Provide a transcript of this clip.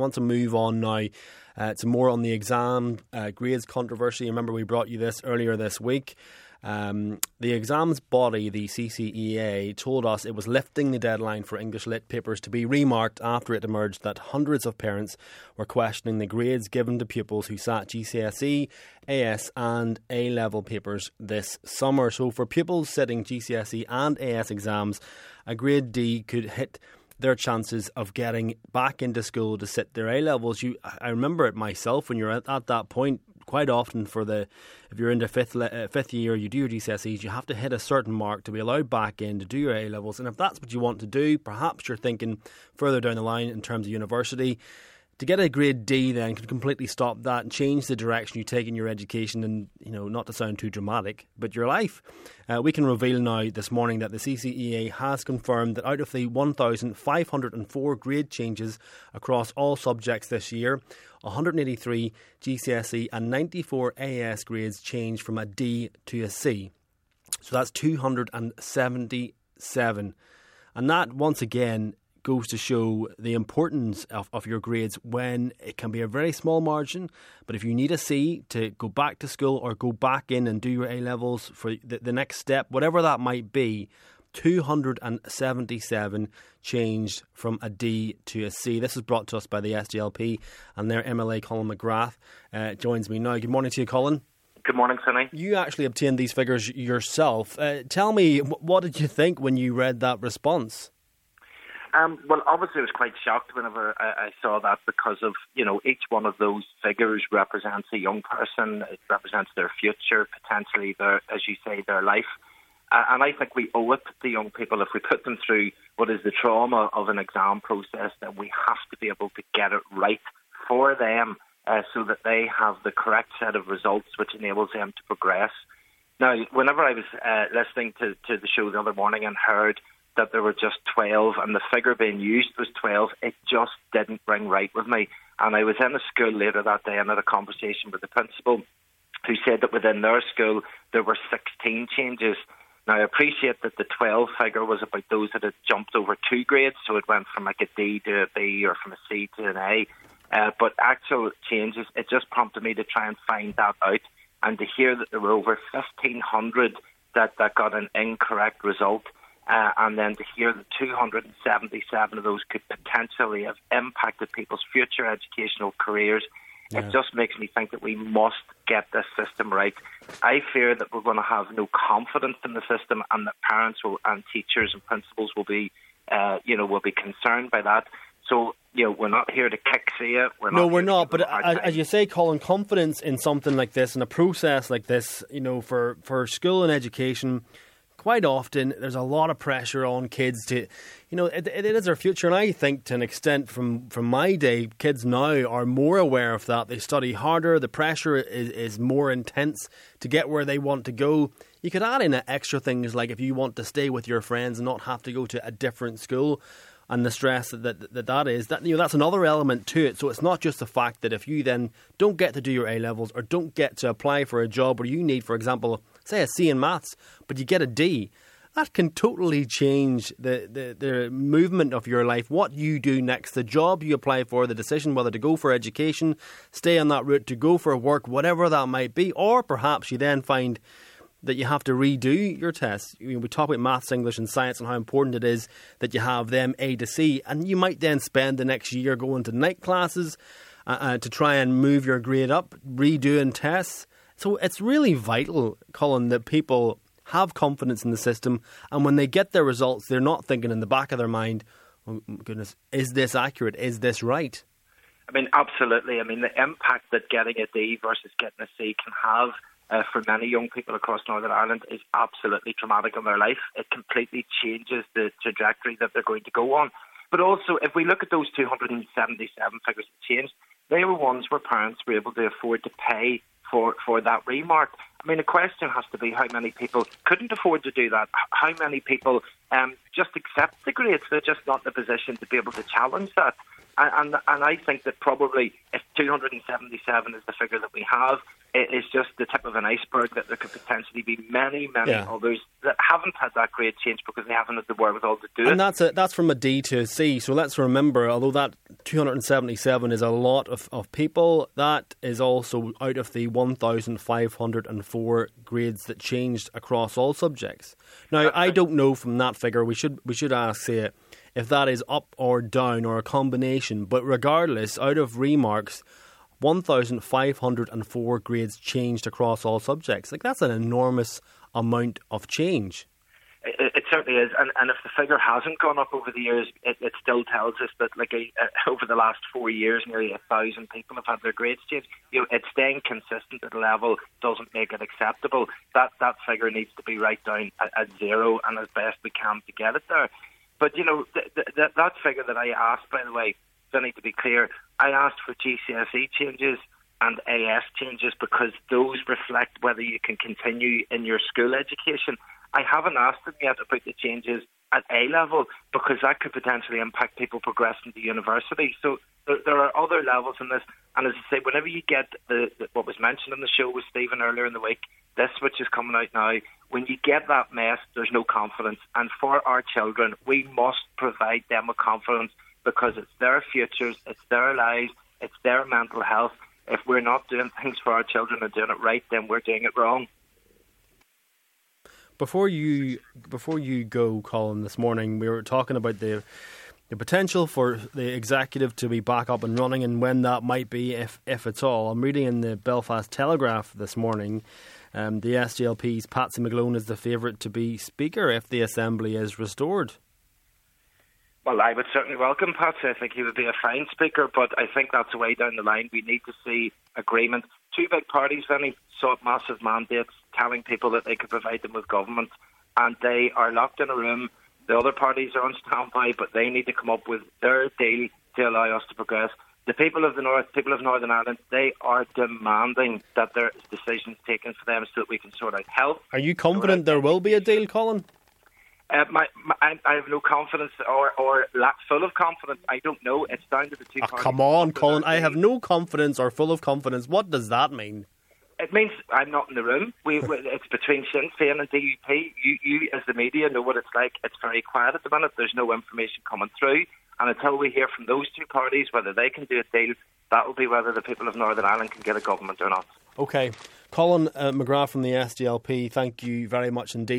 want to move on now to more on the exam grades controversy. Remember, we brought you this earlier this week. The exams body, the CCEA, told us it was lifting the deadline for English Lit papers to be remarked after it emerged that hundreds of parents were questioning the grades given to pupils who sat GCSE, AS and A-level papers this summer. So for pupils sitting GCSE and AS exams, a grade D could hit their chances of getting back into school to sit their A-levels. I remember it myself when you're at that point. Quite often, if you're into fifth year, you do your GCSEs, you have to hit a certain mark to be allowed back in to do your A-levels. And if that's what you want to do, perhaps you're thinking further down the line in terms of university. To get a grade D then could completely stop that and change the direction you take in your education and, not to sound too dramatic, but your life. We can reveal now this morning that the CCEA has confirmed that out of the 1,504 grade changes across all subjects this year, 183 GCSE and 94 AS grades changed from a D to a C. So that's 277. And that, once again, goes to show the importance of your grades when it can be a very small margin. But if you need a C to go back to school or go back in and do your A-levels for the next step, whatever that might be, 277 changed from a D to a C. This is brought to us by the SDLP and their MLA Colin McGrath joins me now. Good morning to you, Colin. Good morning, Sonny. You actually obtained these figures yourself. Tell me, what did you think when you read that response? Well, obviously I was quite shocked whenever I saw that because of, each one of those figures represents a young person. It represents their future, potentially as you say, their life. And I think we owe it to young people if we put them through what is the trauma of an exam process, that we have to be able to get it right for them so that they have the correct set of results which enables them to progress. Now, whenever I was listening to the show the other morning and heard that there were just 12 and the figure being used was 12, it just didn't ring right with me. And I was in a school later that day and had a conversation with the principal who said that within their school there were 16 changes. Now, I appreciate that the 12 figure was about those that had jumped over 2 grades, so it went from like a D to a B or from a C to an A. But actual changes, it just prompted me to try and find that out, and to hear that there were over 1,500 that got an incorrect result. And then to hear that 277 of those could potentially have impacted people's future educational careers, It just makes me think that we must get this system right. I fear that we're going to have no confidence in the system, and that parents and teachers and principals will be concerned by that. So, we're not here to kick fear. We're not. But as you say, Colin, confidence in something like this, in a process like this, for school and education, quite often there's a lot of pressure on kids to, it is their future. And I think to an extent from my day, kids now are more aware of that. They study harder. The pressure is more intense to get where they want to go. You could add in extra things like if you want to stay with your friends and not have to go to a different school, and the stress that is, that's another element to it. So it's not just the fact that if you then don't get to do your A-levels or don't get to apply for a job where you need, for example, say a C in maths, but you get a D, that can totally change the movement of your life, what you do next, the job you apply for, the decision whether to go for education, stay on that route, to go for work, whatever that might be, or perhaps you then find that you have to redo your tests. We talk about maths, English and science and how important it is that you have them A to C, and you might then spend the next year going to night classes to try and move your grade up, redoing tests. So it's really vital, Colin, that people have confidence in the system, and when they get their results, they're not thinking in the back of their mind, oh my goodness, is this accurate? Is this right? I mean, absolutely. I mean, the impact that getting a D versus getting a C can have for many young people across Northern Ireland is absolutely traumatic in their life. It completely changes the trajectory that they're going to go on. But also, if we look at those 277 figures that changed, they were ones where parents were able to afford to pay for that remark. I mean, the question has to be how many people couldn't afford to do that? How many people just accept the grades? They're just not in a position to be able to challenge that. And I think that probably if 277 is the figure that we have, it is just the tip of an iceberg, that there could potentially be many others that haven't had that great change because they haven't had the wherewithal to do it. And that's from a D to a C. So let's remember, although that 277 is a lot of people, that is also out of the 1,504 grades that changed across all subjects. Now, I don't know from that figure. We should ask, say, if that is up or down or a combination. But regardless, out of remarks, 1,504 grades changed across all subjects. Like, that's an enormous amount of change. It certainly is, and if the figure hasn't gone up over the years, it still tells us that over the last 4 years, nearly 1,000 people have had their grades changed. It's staying consistent at a level doesn't make it acceptable. That figure needs to be right down at zero, and as best we can to get it there. But that figure that I asked, by the way, I need to be clear, I asked for GCSE changes and AS changes because those reflect whether you can continue in your school education. I haven't asked them yet about the changes at A level because that could potentially impact people progressing to university. So there are other levels in this. And as I say, whenever you get what was mentioned on the show with Stephen earlier in the week, this which is coming out now, when you get that mess, there's no confidence. And for our children, we must provide them with confidence because it's their futures, it's their lives, it's their mental health. If we're not doing things for our children and doing it right, then we're doing it wrong. Before you go, Colin, this morning, we were talking about the potential for the executive to be back up and running and when that might be, if at all. I'm reading in the Belfast Telegraph this morning, the SDLP's Patsy McGlone is the favourite to be Speaker if the Assembly is restored. Well, I would certainly welcome Patsy. I think he would be a fine Speaker, but I think that's a way down the line. We need to see agreement. Two big parties, Vinny, sought massive mandates, telling people that they could provide them with government, and they are locked in a room. The other parties are on standby, but they need to come up with their deal to allow us to progress. The people of the North, people of Northern Ireland, they are demanding that there is decisions taken for them so that we can sort out health. Are you confident there will be a deal, Colin? I have no confidence or lack full of confidence. I don't know. It's down to the two parties. Come on, Colin. I have no confidence or full of confidence. What does that mean? It means I'm not in the room. It's between Sinn Féin and DUP. You, as the media, know what it's like. It's very quiet at the minute. There's no information coming through. And until we hear from those two parties whether they can do a deal, that will be whether the people of Northern Ireland can get a government or not. OK. Colin McGrath from the SDLP, thank you very much indeed.